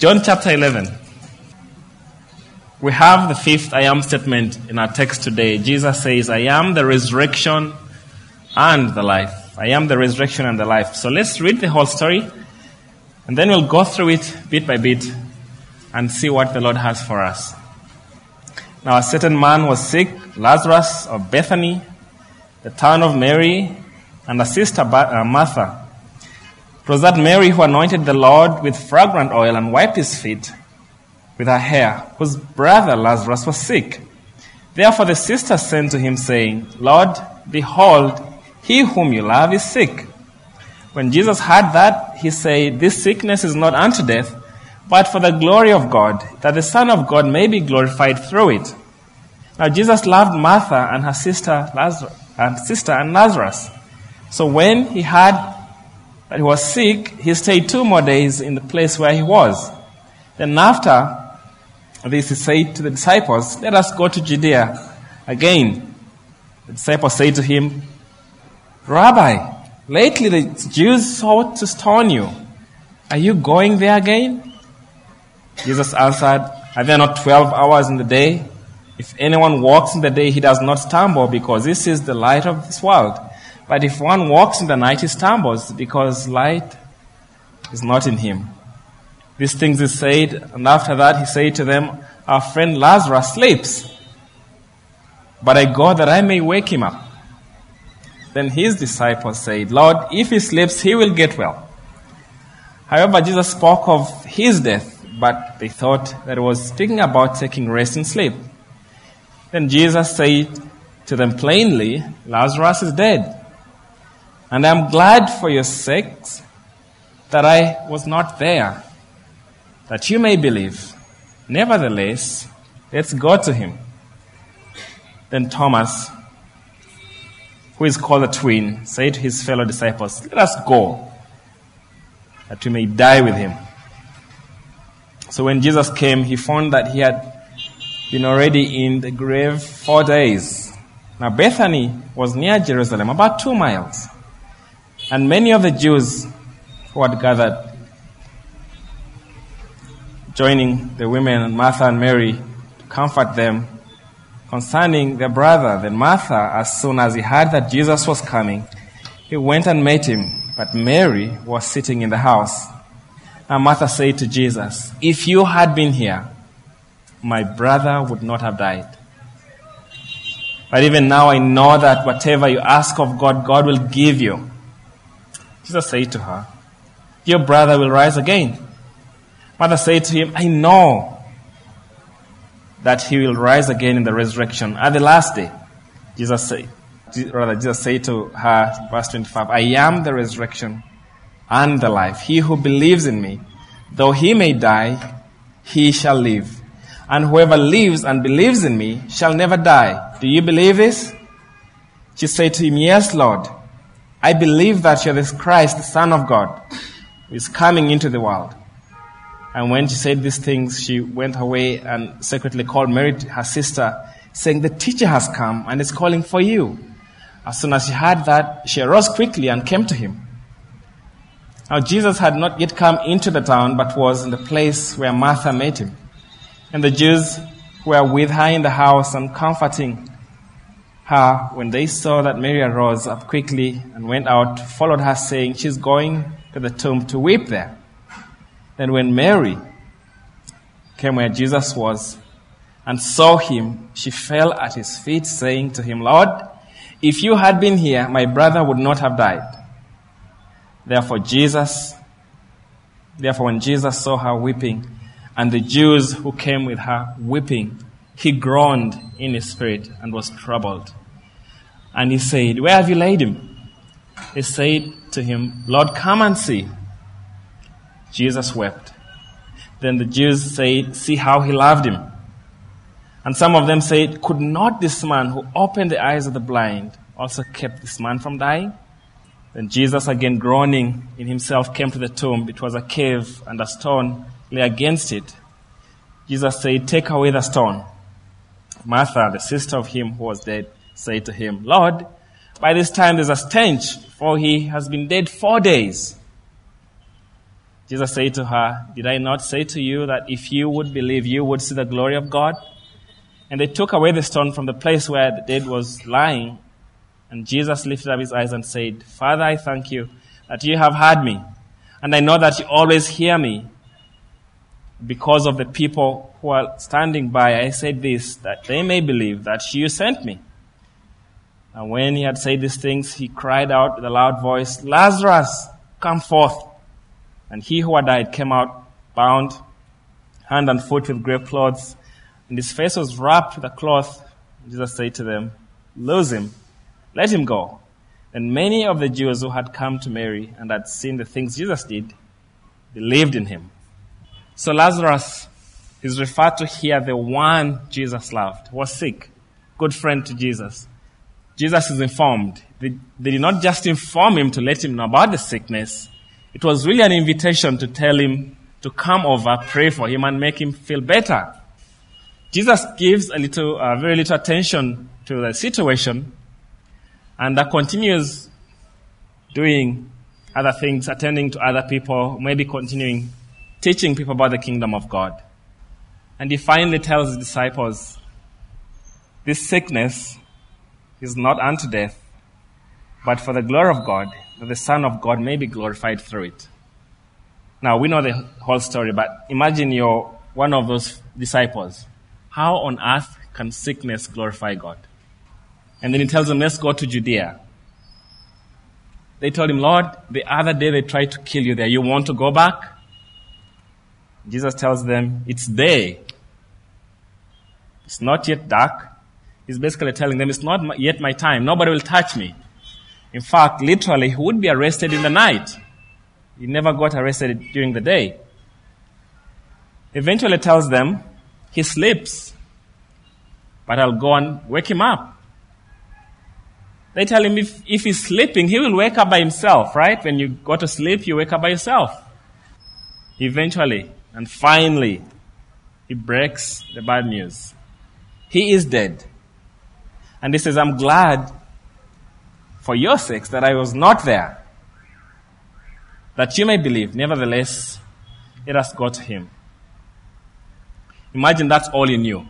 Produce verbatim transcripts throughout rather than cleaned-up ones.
John chapter eleven. We have the fifth I am statement in our text today. Jesus says, I am the resurrection and the life. I am the resurrection and the life. So let's read the whole story, and then we'll go through it bit by bit and see what the Lord has for us. Now a certain man was sick, Lazarus of Bethany, the town of Mary, and her sister Martha. It was that Mary who anointed the Lord with fragrant oil and wiped his feet with her hair, whose brother Lazarus was sick. Therefore the sisters sent to him, saying, Lord, behold, he whom you love is sick. When Jesus heard that, he said, This sickness is not unto death, but for the glory of God, that the Son of God may be glorified through it. Now Jesus loved Martha and her sister Lazarus, and sister and Lazarus. So when he heard that he was sick, he stayed two more days in the place where he was. Then after this he said to the disciples, Let us go to Judea again. The disciples said to him, Rabbi, lately the Jews sought to stone you. Are you going there again? Jesus answered, Are there not twelve hours in the day? If anyone walks in the day, he does not stumble, because this is the light of this world. But if one walks in the night, he stumbles, because light is not in him. These things he said, and after that he said to them, Our friend Lazarus sleeps, but I go that I may wake him up. Then his disciples said, Lord, if he sleeps, he will get well. However, Jesus spoke of his death, but they thought that he was speaking about taking rest and sleep. Then Jesus said to them plainly, Lazarus is dead, and I am glad for your sakes that I was not there, that you may believe. Nevertheless, let's go to him. Then Thomas, who is called the twin, said to his fellow disciples, Let us go, that we may die with him. So when Jesus came, he found that he had been already in the grave four days. Now Bethany was near Jerusalem, about two miles. And many of the Jews who had gathered, joining the women and Martha and Mary to comfort them concerning their brother. Then Martha, as soon as he heard that Jesus was coming, he went and met him, but Mary was sitting in the house. And Martha said to Jesus, If you had been here, my brother would not have died. But even now I know that whatever you ask of God, God will give you. Jesus said to her, Your brother will rise again. Martha said to him, I know that he will rise again in the resurrection at the last day. Jesus said, rather Jesus said to her, verse twenty-five, I am the resurrection and the life. He who believes in me, though he may die, he shall live. And whoever lives and believes in me shall never die. Do you believe this? She said to him, Yes, Lord. I believe that you're the Christ, the Son of God, who is coming into the world. And when she said these things, she went away and secretly called Mary, her sister, saying, The teacher has come and is calling for you. As soon as she heard that, she arose quickly and came to him. Now Jesus had not yet come into the town, but was in the place where Martha met him. And the Jews who were with her in the house and comforting her, when they saw that Mary arose up quickly and went out, followed her, saying, She's going to the tomb to weep there. Then when Mary came where Jesus was and saw him, she fell at his feet, saying to him, Lord, if you had been here, my brother would not have died. Therefore Jesus, therefore when Jesus saw her weeping, and the Jews who came with her weeping, he groaned in his spirit and was troubled. And he said, Where have you laid him? They said to him, Lord, come and see. Jesus wept. Then the Jews said, See how he loved him. And some of them said, Could not this man who opened the eyes of the blind also keep this man from dying? Then Jesus, again groaning in himself, came to the tomb. It was a cave, and a stone lay against it. Jesus said, Take away the stone. Martha, the sister of him who was dead, said to him, Lord, by this time there's a stench, for he has been dead four days. Jesus said to her, "Did I not say to you that if you would believe, you would see the glory of God?" And they took away the stone from the place where the dead was lying. And Jesus lifted up his eyes and said, "Father, I thank you that you have heard me. And I know that you always hear me. Because of the people who are standing by, I said this, that they may believe that you sent me." And when he had said these things, he cried out with a loud voice, "Lazarus, come forth." And he who had died came out, bound hand and foot with grave clothes, and his face was wrapped with a cloth. Jesus said to them, "Loose him, let him go." And many of the Jews who had come to Mary and had seen the things Jesus did believed in him. So Lazarus is referred to here, the one Jesus loved, was sick, good friend to Jesus. Jesus is informed. They, they did not just inform him to let him know about the sickness. It was really an invitation to tell him to come over, pray for him, and make him feel better. Jesus gives a little, uh, very little attention to the situation, and uh, continues doing other things, attending to other people, maybe continuing teaching people about the kingdom of God. And he finally tells his disciples, this sickness is not unto death, but for the glory of God, that the Son of God may be glorified through it. Now, we know the whole story, but imagine you're one of those disciples. How on earth can sickness glorify God? And then he tells them, let's go to Judea. They told him, Lord, the other day they tried to kill you there. You want to go back? Jesus tells them, it's day. It's not yet dark. He's basically telling them, it's not yet my time. Nobody will touch me. In fact, literally, he would be arrested in the night. He never got arrested during the day. Eventually tells them, he sleeps, but I'll go and wake him up. They tell him if, if he's sleeping, he will wake up by himself, right? When you go to sleep, you wake up by yourself. Eventually, and finally, he breaks the bad news. He is dead. And he says, I'm glad for your sakes that I was not there, that you may believe. Nevertheless, let us go to him. Imagine that's all he knew.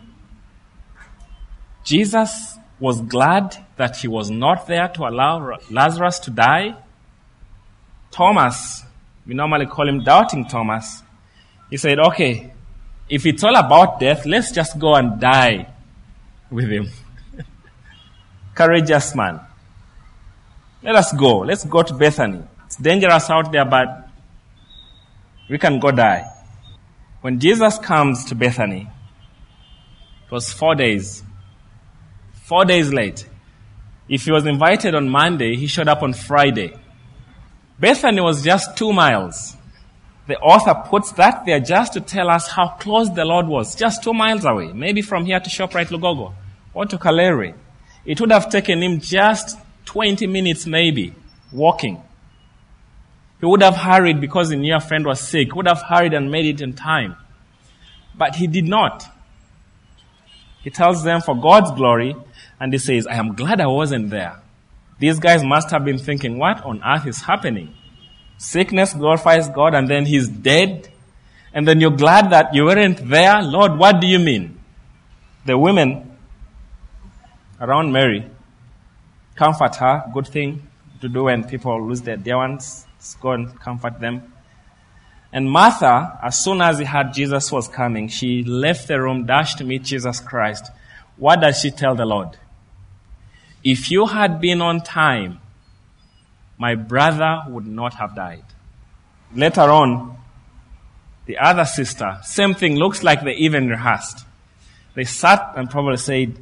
Jesus was glad that he was not there to allow Lazarus to die. Thomas, we normally call him Doubting Thomas, he said, okay, if it's all about death, let's just go and die with him. Courageous man. Let us go. Let's go to Bethany. It's dangerous out there, but we can go die. When Jesus comes to Bethany, it was four days. Four days late. If he was invited on Monday, he showed up on Friday. Bethany was just two miles. The author puts that there just to tell us how close the Lord was. Just two miles away. Maybe from here to ShopRite Lugogo or to Kalere. It would have taken him just twenty minutes maybe, walking. He would have hurried because he knew a friend was sick. He would have hurried and made it in time. But he did not. He tells them for God's glory, and he says, I am glad I wasn't there. These guys must have been thinking, what on earth is happening? Sickness glorifies God, and then he's dead. And then you're glad that you weren't there? Lord, what do you mean? The women around Mary comfort her. Good thing to do when people lose their dear ones. Let's go and comfort them. And Martha, as soon as he heard Jesus was coming, she left the room, dashed to meet Jesus Christ. What does she tell the Lord? If you had been on time, my brother would not have died. Later on, the other sister, same thing, looks like they even rehearsed. They sat and probably said,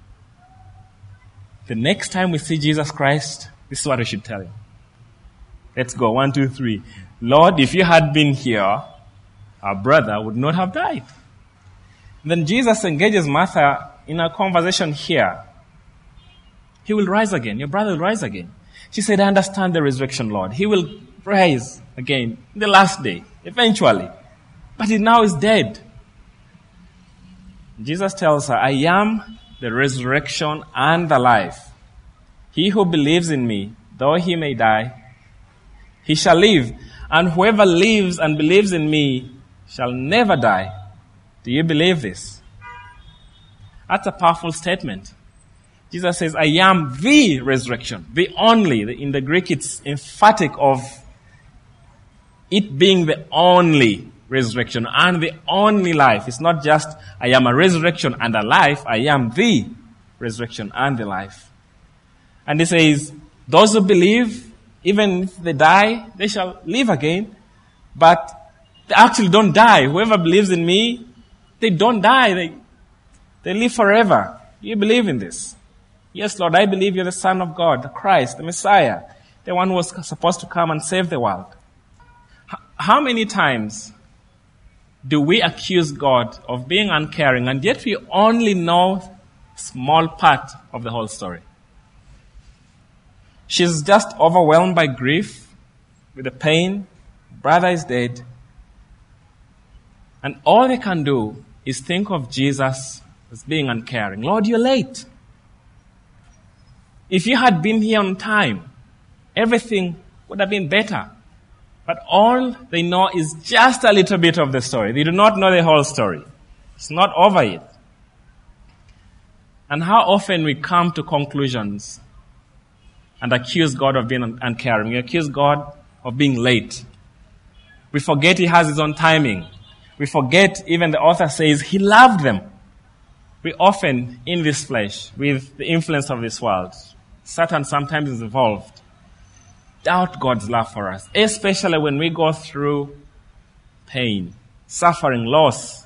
the next time we see Jesus Christ, this is what we should tell him. Let's go. One, two, three. Lord, if you had been here, our brother would not have died. Then Jesus engages Martha in a conversation here. He will rise again. Your brother will rise again. She said, I understand the resurrection, Lord. He will rise again the last day, eventually. But he now is dead. Jesus tells her, I am the resurrection and the life. He who believes in me, though he may die, he shall live. and whoever lives and believes in me shall never die. Do you believe this? That's a powerful statement. Jesus says, I am the resurrection, the only. In the Greek, it's emphatic of it being the only resurrection and the only life. It's not just, I am a resurrection and a life. I am the resurrection and the life. And he says, those who believe, even if they die, they shall live again. But they actually don't die. Whoever believes in me, they don't die. They, they live forever. You believe in this? Yes, Lord, I believe you're the Son of God, the Christ, the Messiah, the one who was supposed to come and save the world. How many times do we accuse God of being uncaring, and yet we only know a small part of the whole story? She's just overwhelmed by grief, with the pain. Brother is dead. And all they can do is think of Jesus as being uncaring. Lord, you're late. If you had been here on time, everything would have been better. But all they know is just a little bit of the story. They do not know the whole story. It's not over yet. And how often we come to conclusions and accuse God of being uncaring. We accuse God of being late. We forget He has His own timing. We forget even the author says He loved them. We often, in this flesh, with the influence of this world, Satan sometimes is involved, doubt God's love for us, especially when we go through pain, suffering, loss.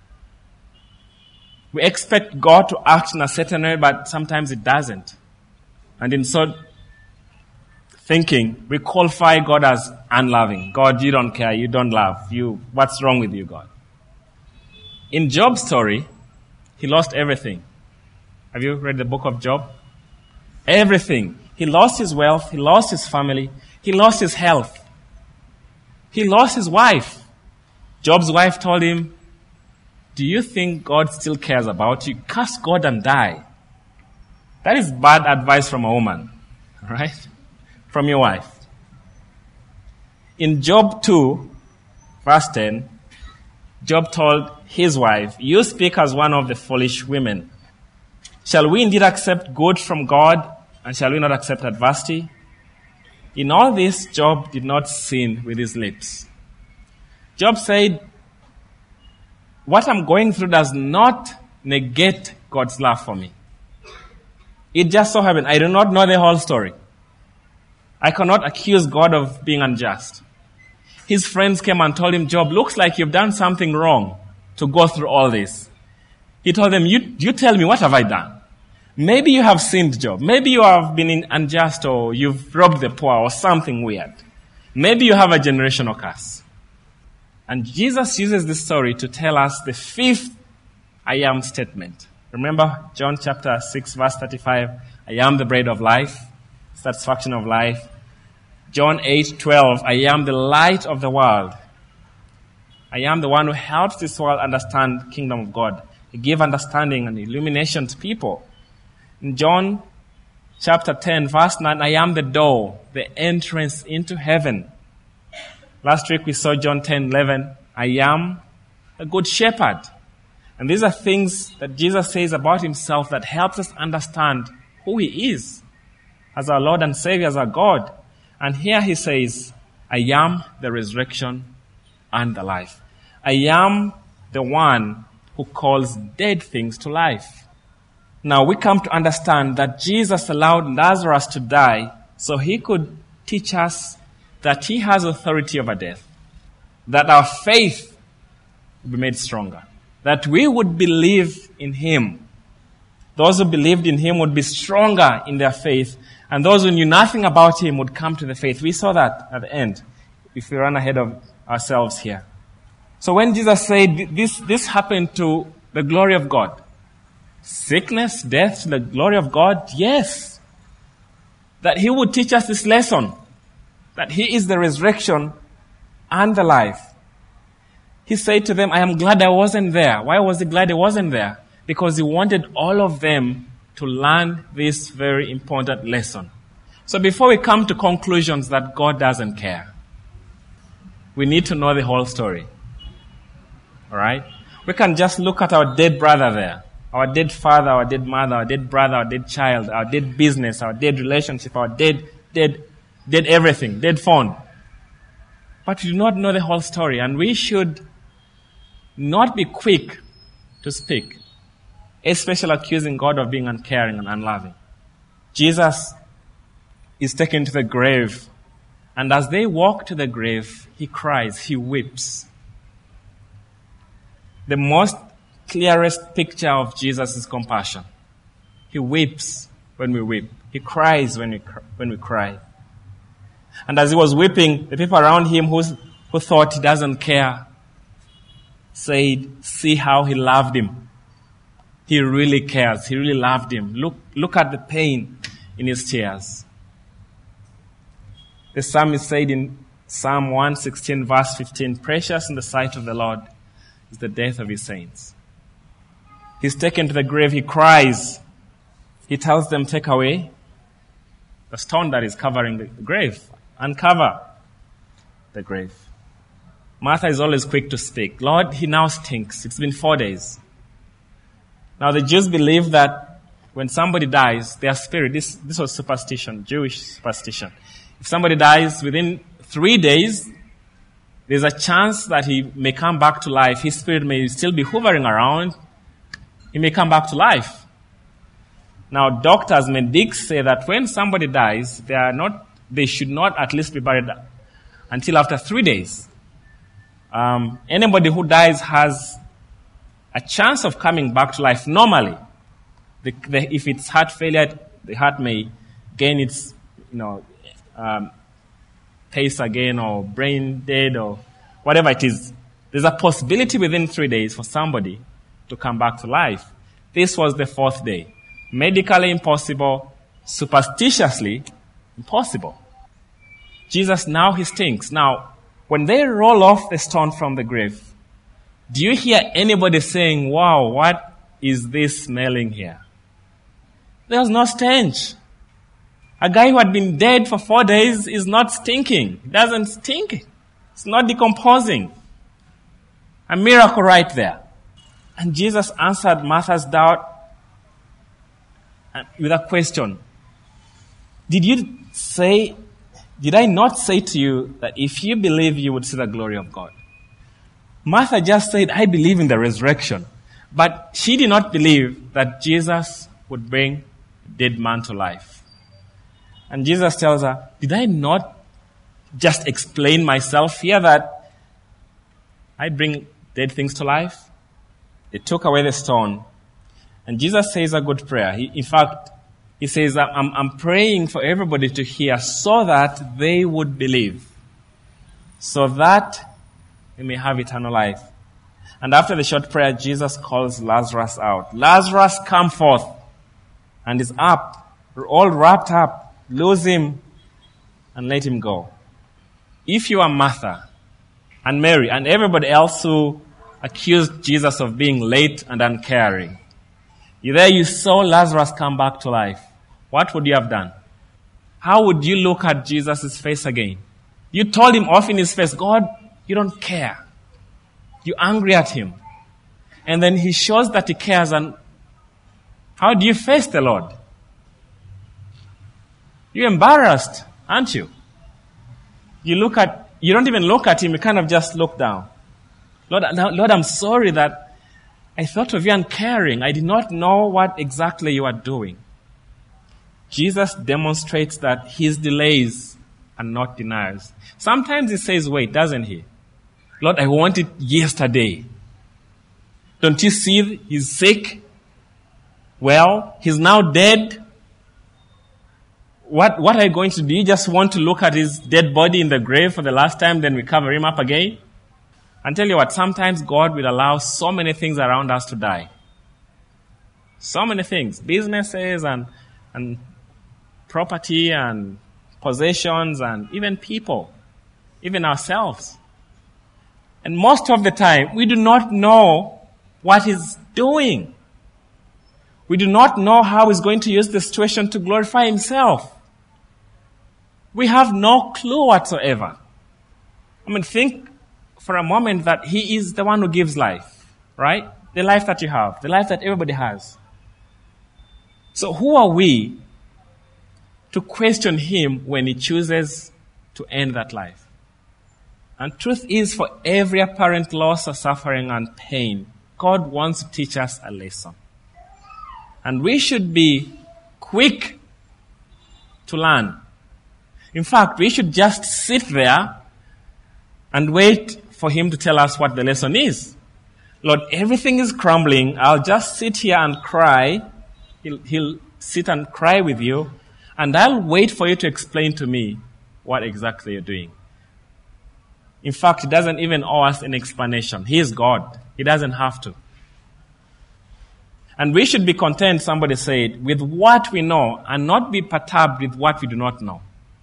We expect God to act in a certain way, but sometimes it doesn't. And in so thinking, we qualify God as unloving. God, you don't care, you don't love. You, what's wrong with you, God? In Job's story, he lost everything. Have you read the book of Job? Everything. He lost his wealth, he lost his family, he lost his health. He lost his wife. Job's wife told him, do you think God still cares about you? Curse God and die. That is bad advice from a woman, right? From your wife. In Job two, verse ten, Job told his wife, you speak as one of the foolish women. Shall we indeed accept good from God, and shall we not accept adversity? In all this, Job did not sin with his lips. Job said, what I'm going through does not negate God's love for me. It just so happened. I do not know the whole story. I cannot accuse God of being unjust. His friends came and told him, Job, looks like you've done something wrong to go through all this. He told them, you, you tell me, what have I done? Maybe you have sinned, Job. Maybe you have been unjust, or you've robbed the poor, or something weird. Maybe you have a generational curse. And Jesus uses this story to tell us the fifth I am statement. Remember John chapter six, verse thirty-five, I am the bread of life, satisfaction of life. John eight, twelve, I am the light of the world. I am the one who helps this world understand the kingdom of God. I give understanding and illumination to people. In John chapter ten, verse nine, I am the door, the entrance into heaven. Last week we saw John ten, eleven, I am a good shepherd. And these are things that Jesus says about himself that helps us understand who he is as our Lord and Savior, as our God. And here he says, I am the resurrection and the life. I am the one who calls dead things to life. Now we come to understand that Jesus allowed Lazarus to die so he could teach us that he has authority over death, that our faith will be made stronger, that we would believe in him. Those who believed in him would be stronger in their faith, and those who knew nothing about him would come to the faith. We saw that at the end, if we run ahead of ourselves here. So when Jesus said this, this happened to the glory of God, sickness, death, the glory of God, yes, that he would teach us this lesson, that he is the resurrection and the life. He said to them, I am glad I wasn't there. Why was he glad he wasn't there? Because he wanted all of them to learn this very important lesson. So before we come to conclusions that God doesn't care, We need to know the whole story. All right? We can just look at our dead brother there, our dead father, our dead mother, our dead brother, our dead child, our dead business, our dead relationship, our dead, dead, dead everything, dead phone. But we do not know the whole story, and we should not be quick to speak, especially accusing God of being uncaring and unloving. Jesus is taken to the grave, and as they walk to the grave, he cries, he weeps. The most clearest picture of Jesus is compassion. He weeps when we weep. He cries when we cry, when we cry. And as he was weeping, the people around him who, who thought he doesn't care said, see how he loved him. He really cares. He really loved him. Look, look at the pain in his tears. The psalmist said in Psalm one sixteen, verse fifteen, precious in the sight of the Lord is the death of his saints. He's taken to the grave. He cries. He tells them, take away the stone that is covering the grave. Uncover the grave. Martha is always quick to speak. Lord, he now stinks. It's been four days. Now the Jews believe that when somebody dies, their spirit, this, this was superstition, Jewish superstition. If somebody dies within three days, there's a chance that he may come back to life. His spirit may still be hovering around. He may come back to life. Now doctors, medics say that when somebody dies, they are not, they should not at least be buried until after three days. Um, anybody who dies has a chance of coming back to life normally. The, the, if it's heart failure, the heart may gain its, you know, um, pace again, or brain dead, or whatever it is. There's a possibility within three days for somebody to come back to life. This was the fourth day. Medically impossible, superstitiously impossible. Jesus, now he stinks. Now, when they roll off the stone from the grave, do you hear anybody saying, wow, what is this smelling here? There was no stench. A guy who had been dead for four days is not stinking. It doesn't stink. It's not decomposing. A miracle right there. And Jesus answered Martha's doubt with a question. Did you say, did I not say to you that if you believe, you would see the glory of God? Martha just said, I believe in the resurrection. But she did not believe that Jesus would bring a dead man to life. And Jesus tells her, did I not just explain myself here that I bring dead things to life? They took away the stone. And Jesus says a good prayer. He, in fact, he says, I'm, I'm praying for everybody to hear so that they would believe. So that they may have eternal life. And after the short prayer, Jesus calls Lazarus out. Lazarus, come forth. And is up, all wrapped up. Lose him and let him go. If you are Martha and Mary and everybody else who accused Jesus of being late and uncaring, you there you saw Lazarus come back to life, what would you have done? How would you look at Jesus' face again? You told him off in his face, God, you don't care. You're angry at him. And then he shows that he cares, and how do you face the Lord? You're embarrassed, aren't you? You look at, you don't even look at him, you kind of just look down. Lord, Lord, I'm sorry that I thought of you uncaring. I did not know what exactly you are doing. Jesus demonstrates that his delays are not denials. Sometimes he says, wait, doesn't he? Lord, I want it yesterday. Don't you see he's sick? Well, he's now dead. What, what are you going to do? You just want to look at his dead body in the grave for the last time, then we cover him up again? And tell you what, sometimes God will allow so many things around us to die. So many things. Businesses and, and property and possessions and even people. Even ourselves. And most of the time, we do not know what he's doing. We do not know how he's going to use the situation to glorify himself. We have no clue whatsoever. I mean, think for a moment that he is the one who gives life, right? The life that you have, the life that everybody has. So who are we to question him when he chooses to end that life? And truth is, for every apparent loss or suffering and pain, God wants to teach us a lesson. And we should be quick to learn. In fact, we should just sit there and wait for him to tell us what the lesson is. Lord, everything is crumbling. I'll just sit here and cry. He'll, he'll sit and cry with you. And I'll wait for you to explain to me what exactly you're doing. In fact, he doesn't even owe us an explanation. He is God. He doesn't have to. And we should be content, somebody said, with what we know and not be perturbed with what we do not know.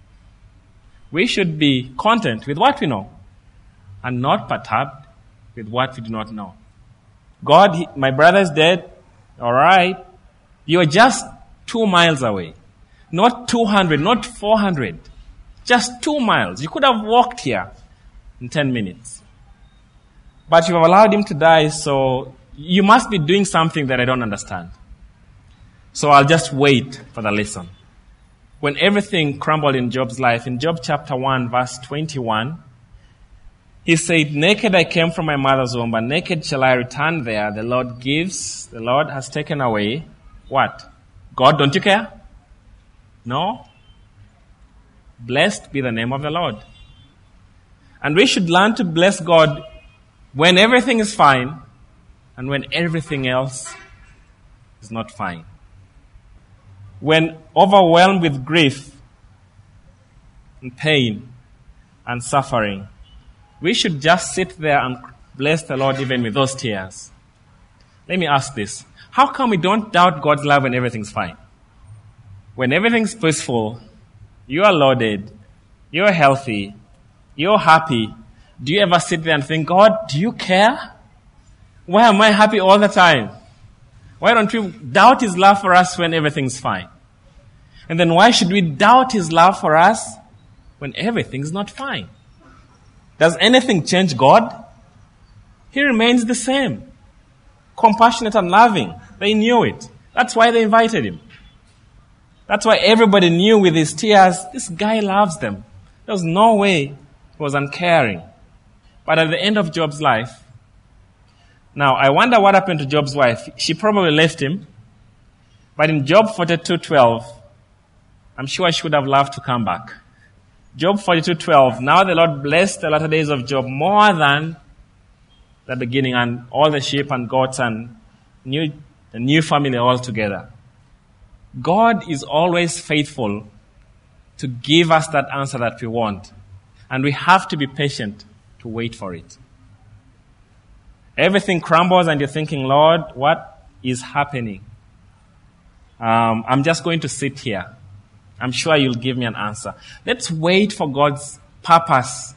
We should be content with what we know and not perturbed with what we do not know. God, he, my brother is dead. All right. You're just two miles away. Not two hundred, not four hundred. Just two miles. You could have walked here in ten minutes. But you have allowed him to die, so you must be doing something that I don't understand. So I'll just wait for the lesson. When everything crumbled in Job's life, in Job chapter one, verse twenty-one, he said, naked I came from my mother's womb, and naked shall I return there. The Lord gives, the Lord has taken away. What? God, don't you care? No? Blessed be the name of the Lord. And we should learn to bless God when everything is fine and when everything else is not fine. When overwhelmed with grief and pain and suffering, we should just sit there and bless the Lord even with those tears. Let me ask this. How come we don't doubt God's love when everything's fine? When everything's peaceful, you are loaded, you're healthy, you're happy. Do you ever sit there and think, God, do you care? Why am I happy all the time? Why don't we doubt his love for us when everything's fine? And then why should we doubt his love for us when everything's not fine? Does anything change God? He remains the same. Compassionate and loving. They knew it. That's why they invited him. That's why everybody knew with his tears, this guy loves them. There was no way he was uncaring. But at the end of Job's life, now I wonder what happened to Job's wife. She probably left him. But in Job forty-two twelve, I'm sure she would have loved to come back. Job forty-two twelve, now the Lord blessed the latter days of Job more than the beginning, and all the sheep and goats and new, the new family all together. God is always faithful to give us that answer that we want. And we have to be patient to wait for it. Everything crumbles and you're thinking, Lord, what is happening? Um, I'm just going to sit here. I'm sure you'll give me an answer. Let's wait for God's purpose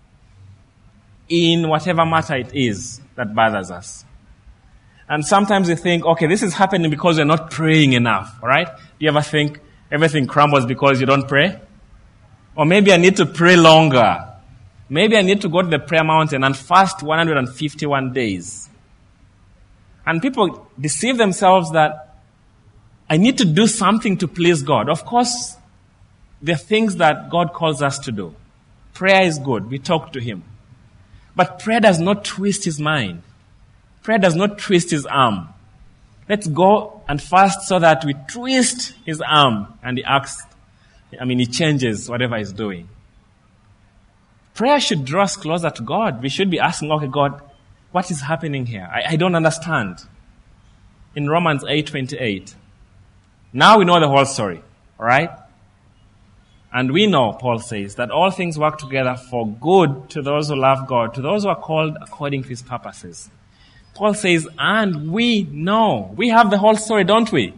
in whatever matter it is that bothers us. And sometimes we think, okay, this is happening because we're not praying enough, all right? Do you ever think everything crumbles because you don't pray? Or maybe I need to pray longer. Maybe I need to go to the prayer mountain and fast one hundred fifty-one days. And people deceive themselves that I need to do something to please God. Of course, there are things that God calls us to do. Prayer is good. We talk to him. But prayer does not twist his mind. Prayer does not twist his arm. Let's go and fast so that we twist his arm and he acts, I mean, he changes whatever he's doing. Prayer should draw us closer to God. We should be asking, okay, God, what is happening here? I, I don't understand. In Romans eight twenty-eight, now we know the whole story, all right? And we know, Paul says, that all things work together for good to those who love God, to those who are called according to his purposes. Paul says, and we know. We have the whole story, don't we?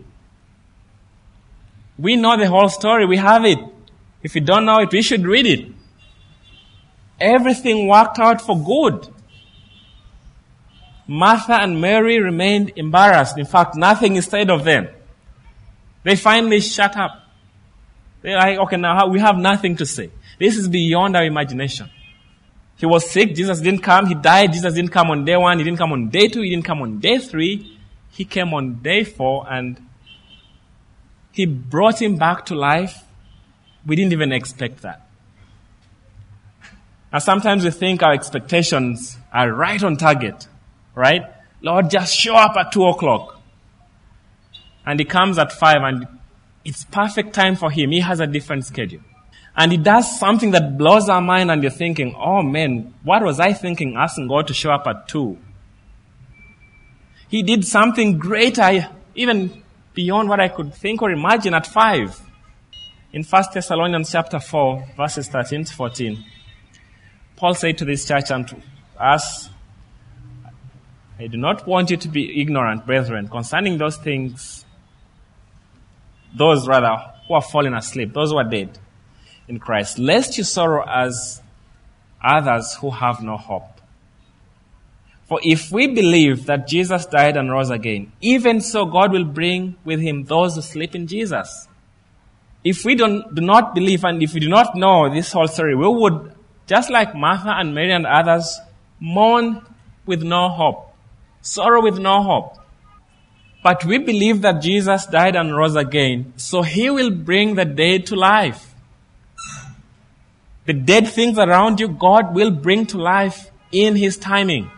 We know the whole story. We have it. If you don't know it, we should read it. Everything worked out for good. Martha and Mary remained embarrassed. In fact, nothing is said of them. They finally shut up. They're like, okay, now we have nothing to say. This is beyond our imagination. He was sick, Jesus didn't come. He died, Jesus didn't come on day one. He didn't come on day two. He didn't come on day three. He came on day four, and he brought him back to life. We didn't even expect that. Now sometimes we think our expectations are right on target, right? Lord, just show up at two o'clock. And he comes at five, and it's perfect time for him. He has a different schedule. And he does something that blows our mind, and you're thinking, oh man, what was I thinking asking God to show up at two? He did something greater, even beyond what I could think or imagine at five. In First Thessalonians chapter four, verses thirteen to fourteen, Paul said to this church and to us, I do not want you to be ignorant, brethren, concerning those things, those rather who are fallen asleep, those who are dead in Christ, lest you sorrow as others who have no hope. For if we believe that Jesus died and rose again, even so God will bring with him those who sleep in Jesus. If we don't, do not believe, and if we do not know this whole story, we would, just like Martha and Mary and others, mourn with no hope, sorrow with no hope. But we believe that Jesus died and rose again, so he will bring the dead to life. The dead things around you, God will bring to life in his timing.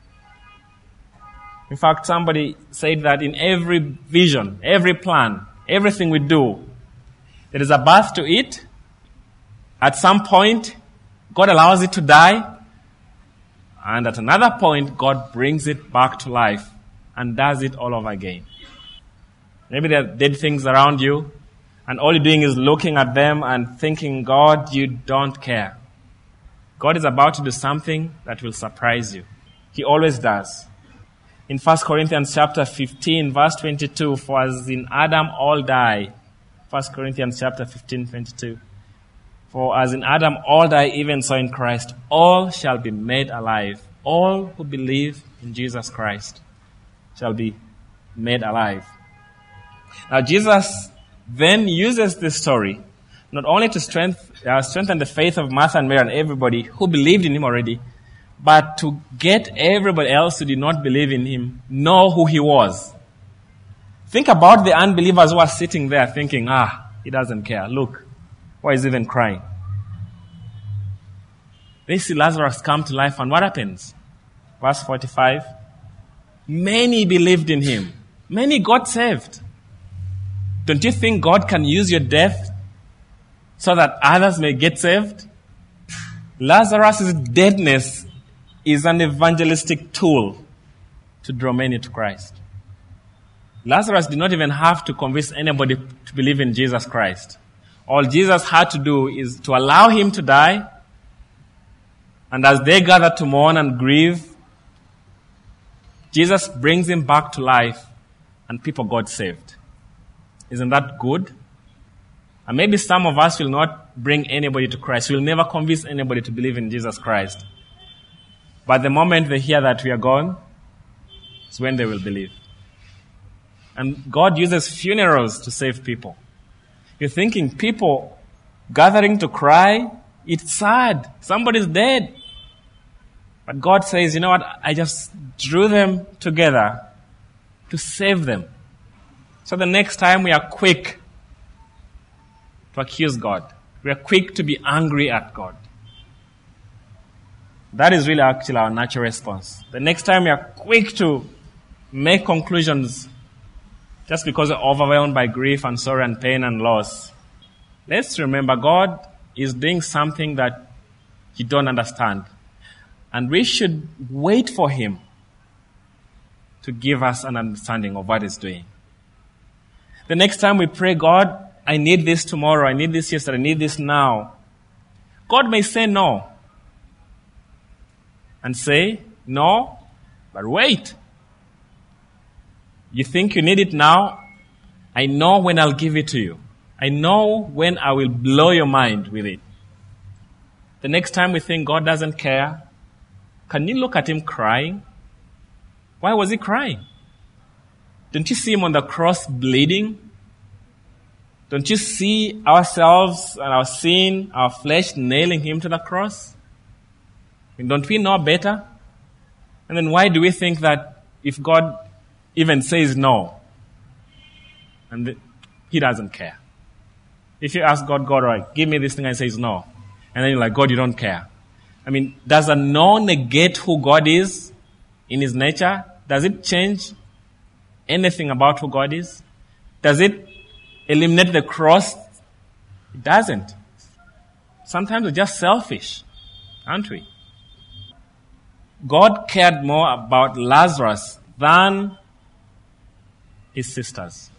In fact, somebody said that in every vision, every plan, everything we do, there is a birth to it. At some point, God allows it to die. And at another point, God brings it back to life and does it all over again. Maybe there are dead things around you, and all you're doing is looking at them and thinking, God, you don't care. God is about to do something that will surprise you. He always does. In First Corinthians chapter fifteen, verse twenty-two, for as in Adam all die. First Corinthians chapter fifteen, twenty-two. For as in Adam all die, even so in Christ all shall be made alive. All who believe in Jesus Christ shall be made alive. Now Jesus then uses this story not only to strength, uh, strengthen the faith of Martha and Mary and everybody who believed in him already, but to get everybody else who did not believe in him know who he was. Think about the unbelievers who are sitting there thinking, ah, he doesn't care. Look, why is he even crying? They see Lazarus come to life, and what happens? Verse forty-five. Many believed in him. Many got saved. Don't you think God can use your death so that others may get saved? Lazarus' deadness is an evangelistic tool to draw many to Christ. Lazarus did not even have to convince anybody to believe in Jesus Christ. All Jesus had to do is to allow him to die, and as they gather to mourn and grieve, Jesus brings him back to life, and people got saved. Isn't that good? And maybe some of us will not bring anybody to Christ. We'll never convince anybody to believe in Jesus Christ. But the moment they hear that we are gone, it's when they will believe. And God uses funerals to save people. You're thinking people gathering to cry, it's sad. Somebody's dead. But God says, you know what? I just drew them together to save them. So the next time we are quick to accuse God. We are quick to be angry at God. That is really actually our natural response. The next time we are quick to make conclusions just because we're overwhelmed by grief and sorrow and pain and loss. Let's remember God is doing something that you don't understand. And we should wait for him to give us an understanding of what he's doing. The next time we pray, God, I need this tomorrow, I need this yesterday, I need this now. God may say no. And say, no, but wait. You think you need it now? I know when I'll give it to you. I know when I will blow your mind with it. The next time we think God doesn't care, can you look at him crying? Why was he crying? Don't you see him on the cross bleeding? Don't you see ourselves and our sin, our flesh nailing him to the cross? Don't we know better? And then why do we think that if God even says no, and the, he doesn't care? If you ask God, God, all right, give me this thing, and he says no. And then you're like, God, you don't care. I mean, does a no negate who God is in his nature? Does it change anything about who God is? Does it eliminate the cross? It doesn't. Sometimes we're just selfish, aren't we? God cared more about Lazarus than his sisters.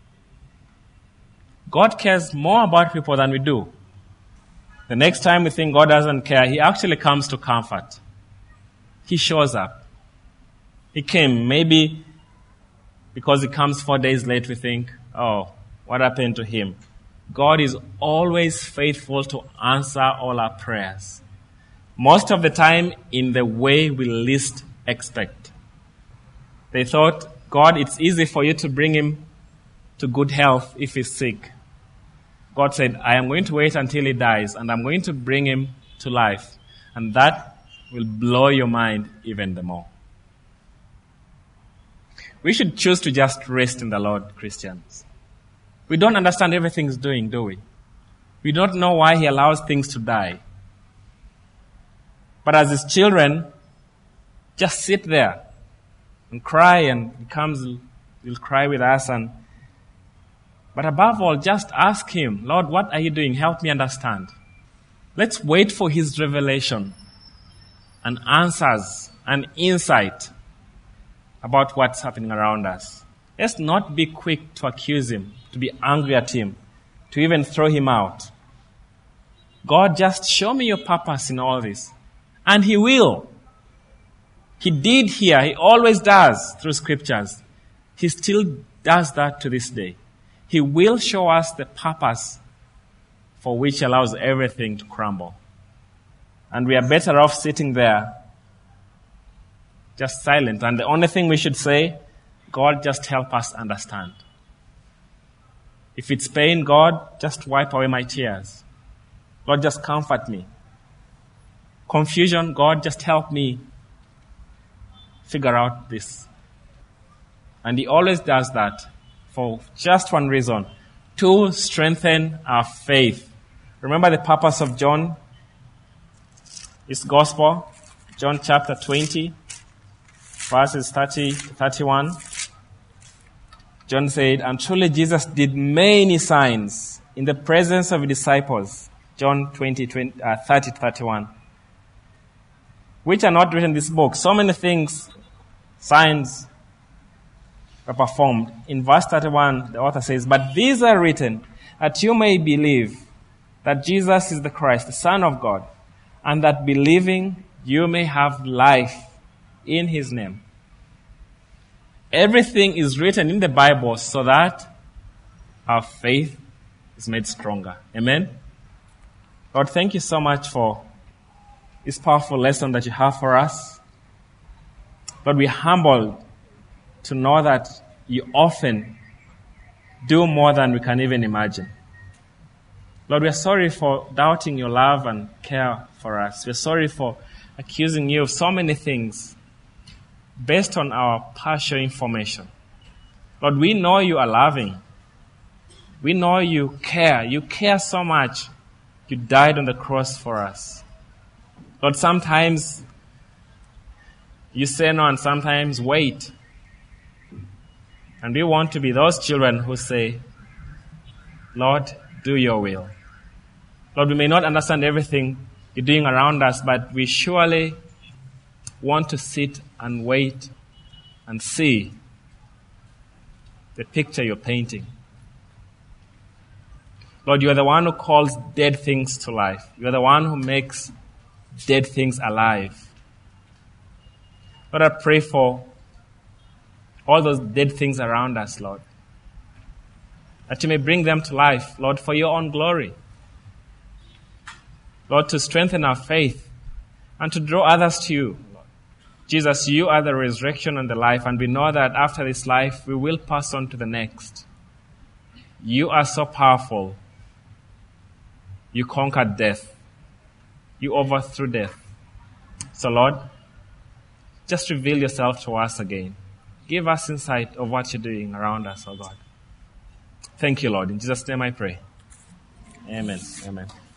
God cares more about people than we do. The next time we think God doesn't care, he actually comes to comfort. He shows up. He came. Maybe because he comes four days late, we think, oh, what happened to him? God is always faithful to answer all our prayers. Most of the time in the way we least expect. They thought, God, it's easy for you to bring him to good health if he's sick. God said, I am going to wait until he dies, and I'm going to bring him to life. And that will blow your mind even the more. We should choose to just rest in the Lord, Christians. We don't understand everything he's doing, do we? We don't know why he allows things to die. But as his children, just sit there and cry, and he comes, he'll cry with us. And But above all, just ask him, Lord, what are you doing? Help me understand. Let's wait for his revelation and answers and insight about what's happening around us. Let's not be quick to accuse him, to be angry at him, to even throw him out. God, just show me your purpose in all this. And he will. He did here. He always does through scriptures. He still does that to this day. He will show us the purpose for which allows everything to crumble. And we are better off sitting there just silent. And the only thing we should say, God, just help us understand. If it's pain, God, just wipe away my tears. Lord, just comfort me. Confusion, God, just help me figure out this. And he always does that for just one reason, to strengthen our faith. Remember the purpose of John, his gospel, John chapter twenty, verses thirty to thirty-one. John said, and truly Jesus did many signs in the presence of his disciples. John twenty, twenty uh, thirty to thirty-one. Which are not written in this book. So many things, signs, are performed. In verse thirty-one, the author says, but these are written that you may believe that Jesus is the Christ, the Son of God, and that believing you may have life in his name. Everything is written in the Bible so that our faith is made stronger. Amen? Lord, thank you so much for this powerful lesson that you have for us. Lord, we're humbled to know that you often do more than we can even imagine. Lord, we are sorry for doubting your love and care for us. We're sorry for accusing you of so many things based on our partial information. Lord, we know you are loving. We know you care. You care so much. You died on the cross for us. Lord, sometimes you say no and sometimes wait. And we want to be those children who say, Lord, do your will. Lord, we may not understand everything you're doing around us, but we surely want to sit and wait and see the picture you're painting. Lord, you are the one who calls dead things to life. You are the one who makes dead things alive. Lord, I pray for all those dead things around us, Lord, that you may bring them to life, Lord, for your own glory. Lord, to strengthen our faith and to draw others to you. Lord. Jesus, you are the resurrection and the life, and we know that after this life, we will pass on to the next. You are so powerful. You conquered death. You overthrew death. So, Lord, just reveal yourself to us again. Give us insight of what you're doing around us, oh God. Thank you, Lord. In Jesus' name I pray. Amen. Amen.